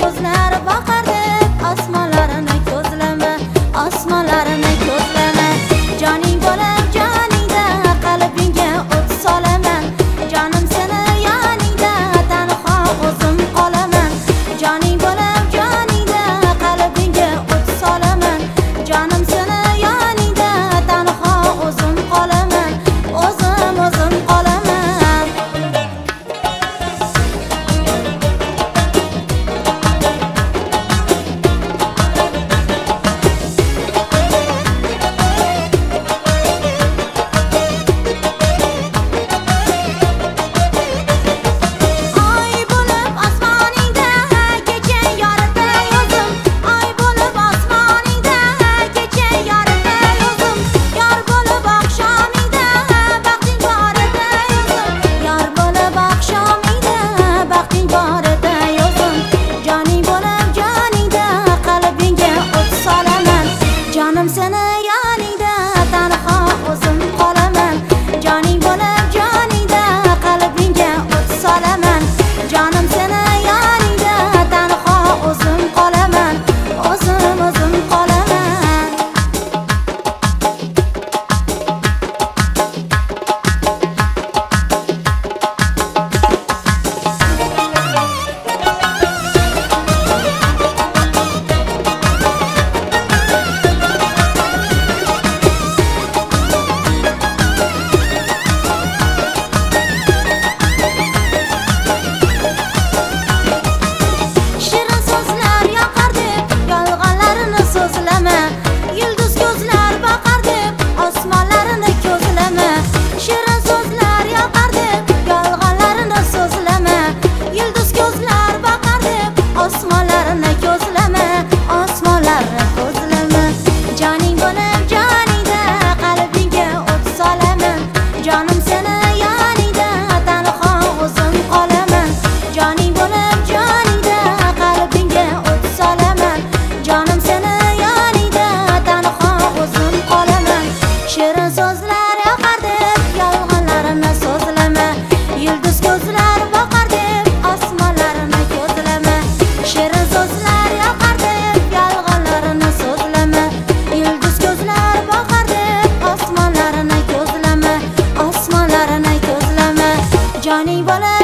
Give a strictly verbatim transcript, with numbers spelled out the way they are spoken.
so'zlar boqar deb osmonlarini ko'zlama, osmonlarini ko'zlama. Joning bo'lib joningda qalbingga o't solaman, jonim seni yoningda tanho o'zim qolaman. Joning bo'lib joningda qalbingga o't solaman, jonim seni yoningda tanho o'zim qolaman, o'zim o'zim qolaman. Jonim seni yoningda tanho o'zim qolaman, joning bo'lib joningda qalbingga o't solaman, jonim seni yoningda tanho o'zim qolaman, o'zim o'zim qolaman. Yulduz ko'zlar boqar deb osmonlarini ko'zlama, shirin so'zlar yoqar deb yolg'onlarini so'zlama. Yulduz ko'zlar boqar deb osmonlarini ko'zlama, osmonlarni ko'zlama. Joning bo'lib joningda qalbingga o't solaman, jonim seni yoningda tanho o'zim qolaman. Joning bo'lib joningda qalbingga o't solaman, jonim seni shirin so'zlar yoqar deb yolg'onlarini so'zlama. Yulduz ko'zlar boqar deb osmonlarini ko'zlama, shirin so'zlar yoqar deb yolg'onlarini so'zlama. Yulduz ko'zlar boqar deb osmonlarini ko'zlama, osmonlarini ko'zlama. Joning bo'lib